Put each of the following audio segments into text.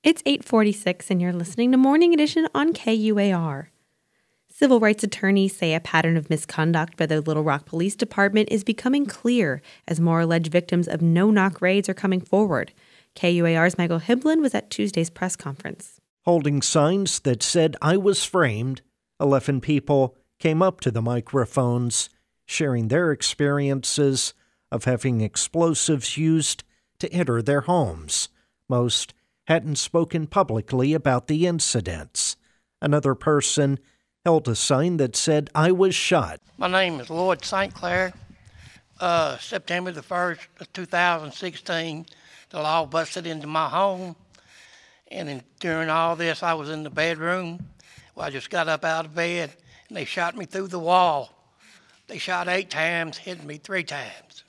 It's 8:46 and you're listening to Morning Edition on KUAR. Civil rights attorneys say a pattern of misconduct by the Little Rock Police Department is becoming clear as more alleged victims of no-knock raids are coming forward. KUAR's Michael Hiblin was at Tuesday's press conference. Holding signs that said, "I was framed," 11 people came up to the microphones, sharing their experiences of having explosives used to enter their homes. Most hadn't spoken publicly about the incidents. Another person held a sign that said, "I was shot." My name is Lloyd St. Clair. September the 1st of 2016, the law busted into my home. And during all this, I was in the bedroom. Well, I just got up out of bed, and they shot me through the wall. They shot 8 times, hit me 3 times,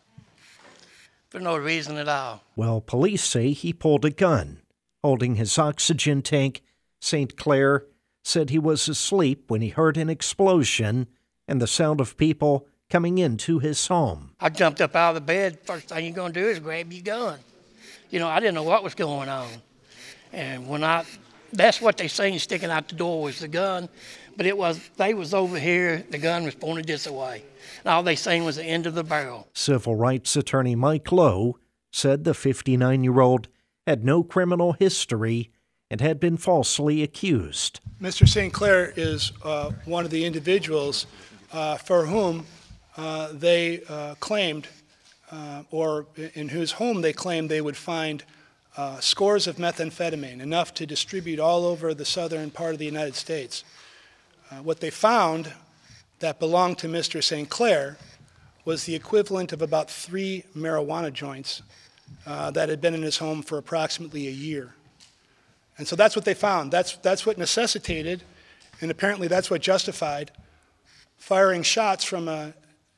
for no reason at all. Well, police say he pulled a gun. Holding his oxygen tank, St. Clair said he was asleep when he heard an explosion and the sound of people coming into his home. I jumped up out of the bed. First thing you're going to do is grab your gun. I didn't know what was going on. And that's what they seen sticking out the door was the gun. But they was over here, the gun was pointed this way. And all they seen was the end of the barrel. Civil rights attorney Mike Lowe said the 59-year-old had no criminal history and had been falsely accused. Mr. St. Clair is one of the individuals for whom they claimed, or in whose home they claimed they would find scores of methamphetamine, enough to distribute all over the southern part of the United States. What they found that belonged to Mr. St. Clair was the equivalent of about 3 marijuana joints that had been in his home for approximately a year. And so that's what they found. That's what necessitated, and apparently that's what justified, firing shots from a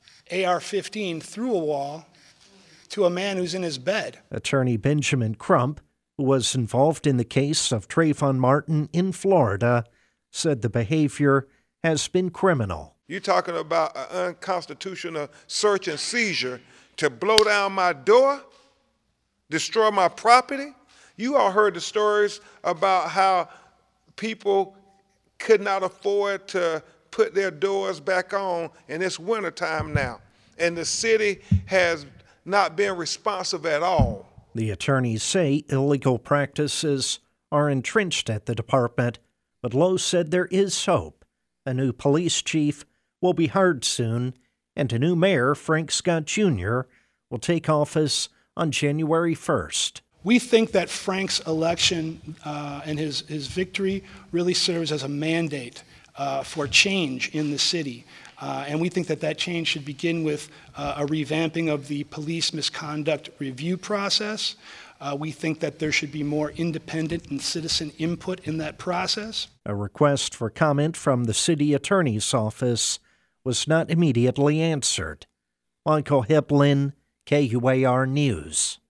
AR-15 through a wall to a man who's in his bed. Attorney Benjamin Crump, who was involved in the case of Trayvon Martin in Florida, said the behavior has been criminal. You're talking about an unconstitutional search and seizure to blow down my door, destroy my property. You all heard the stories about how people could not afford to put their doors back on, and it's wintertime now. And the city has not been responsive at all. The attorneys say illegal practices are entrenched at the department, but Lowe said there is hope. A new police chief will be hired soon, and a new mayor, Frank Scott Jr., will take office on January 1st. We think that Frank's election and his victory really serves as a mandate for change in the city. And we think that change should begin with a revamping of the police misconduct review process. We think that there should be more independent and citizen input in that process. A request for comment from the city attorney's office was not immediately answered. Michael Hiblin, KUAR News.